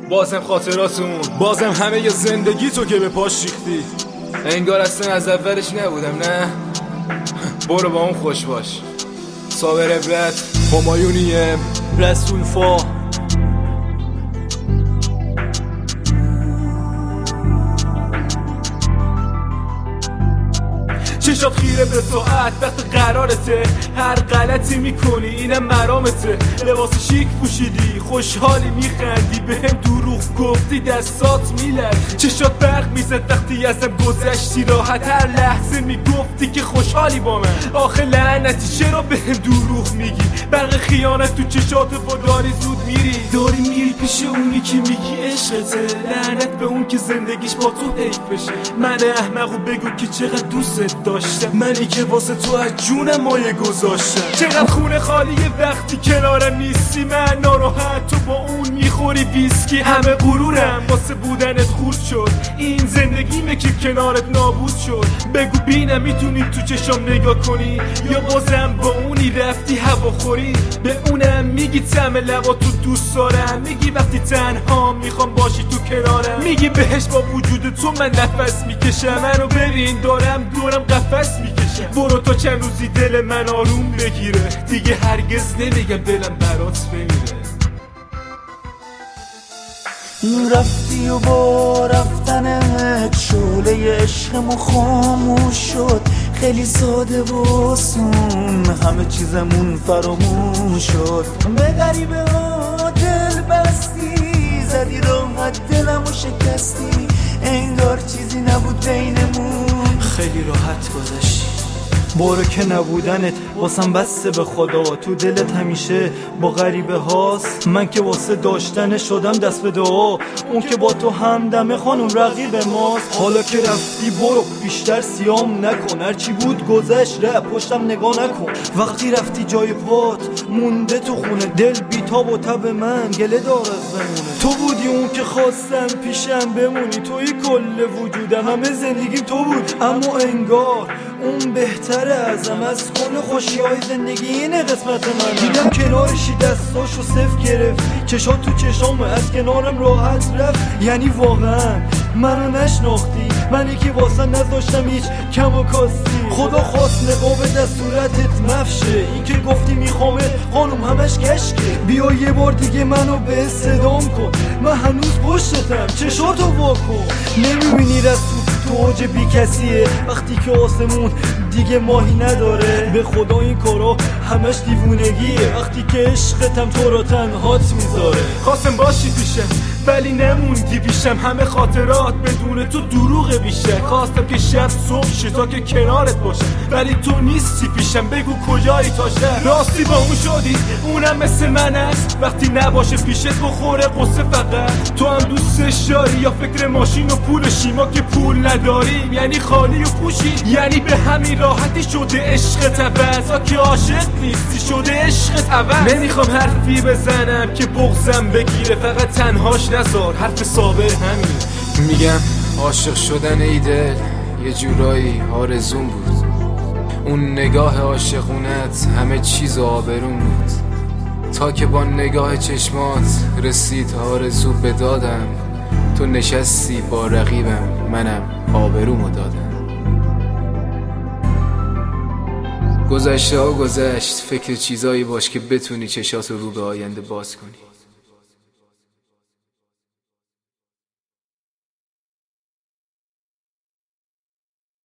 بازم خاطراتمون، بازم همه ی زندگی تو که به پاش ریختی. انگار اصلا از اولش نبودم، نه؟ برو با اون خوش باش. صابر عبرت، همایونیم، رسول فا. چشات خیره به ساعت وقت قرارته، هر غلطی میکنی اینم مرامته. لباس شیک پوشیدی، خوشحالی میخندی، بهم دروغ گفتی دستات میلرزی. چشات برق میزد وقتی ازم گذشتی، راحت هر لحظه میگفتی که خوشحالی با من. آخه لعنتی چرا بهم دروغ میگی؟ برق خیانت تو چشات با داری زود میری پیش اونی که میگی عشقته. لعنت به اون که زندگیش با تو حیف بشه. من احمقو بگو که چقدر دوست داشتم، منی که واسه تو از جونم مایه گذاشتم. چقدر خونه خالیه وقتی کنارم نیستی، من ناراحت تو با اون میخوری ویسکی. همه غرورم واسه بودنت خورد شد، این زندگیمه که کنارت نابود شد. بگو بینم میتونی تو چشام نگاه کنی، یا بازم با اونی رفتی هواخوری؟ به اونم میگی طعم لبا تو دوست دارم، میگی وقتی تنها میخوام باشی تو کنارم، میگی بهش با وجود تو من نفس میکشم. منو ببین دارم دورم قفس میکشم. برو تا چند روزی دل من آروم بگیره، دیگه هرگز نمیگم دلم برات بمیره. رفتی و با رفتنت شعله عشقمو خاموش شد. خیلی ساده و آسون همه چیزمون فراموش شد. به غریبه ها دل بستی، زدی راحت دلمو شکستی. انگار چیزی نبود بینمون، خیلی راحت گذشتی. برو که نبودنت واسم بسته به خدا. تو دلت همیشه با غریبه هاست، من که واسه داشتن شدم دست به دعا. اون که با تو همدمه خانم رقیب ماست. حالا که رفتی برو بیشتر سیام نکن، هرچی بود گذشت ره پشتم نگاه نکن. وقتی رفتی جای پات مونده تو خونه، دل بیتاب و تب من گله دار از بمونه. تو بودی اون که خواستم پیشم بمونی، توی کل وجودم همه زندگیم تو بود. اما انگار اون بهتره ازم، از کل خوشی‌های زندگی اینه قسمت من. دیدم کنارشی دستاشو صف گرفت، چشات تو چشامه از کنارم راحت رفت. یعنی واقعا منو نشناختی، منی که واسه نذاشتم هیچ کم و کاستی. خدا خواست نقاب دست صورتت مفشه، این که گفتی میخوامه خانم همش کشکه. بیا یه بار دیگه منو به صدام کن، من هنوز پشتتم چشاتو واکن. نمیبینی رسول تو اوج بی کسیه، وقتی که آسمون دیگه ماهی نداره. به خدا این کارا همش دیوونگیه، وقتی که عشقتم تو را تنهات میذاره. خواستم باشی پیشم ولی نموندی پیشم، همه خاطرات بدون تو دروغ بیشتر. خواستم که شب صبح شه تا که کنارت باشم، ولی تو نیستی پیشم. بگو کجایی تا شب؟ راستی با اون شدی؟ اونم مثل من است وقتی نباشه پیشت بخوره قصه فقط. تو هم دوستش داری یا فکر ماشین و پولشی؟ ما که پول نداریم یعنی خالی و پوشی. یعنی به همین راحتی شده عشقت عوض، که عاشق نیستی شده عشقت عوض. نمیخوام حرفی بزنم که بغضم بگیره، فقط تنهاش نذار حرف صابر همین. میگم عاشق شدن ای دل یه جورایی آرزون بود، اون نگاه عاشقونت همه چیز آبرون بود. تا که با نگاه چشمات رسید آرزو به دادم، تو نشستی با رقیبم منم آبرومو دادم. گذشته ها گذشت، فکر چیزایی باش که بتونی چشاتو رو به آینده باز کنی.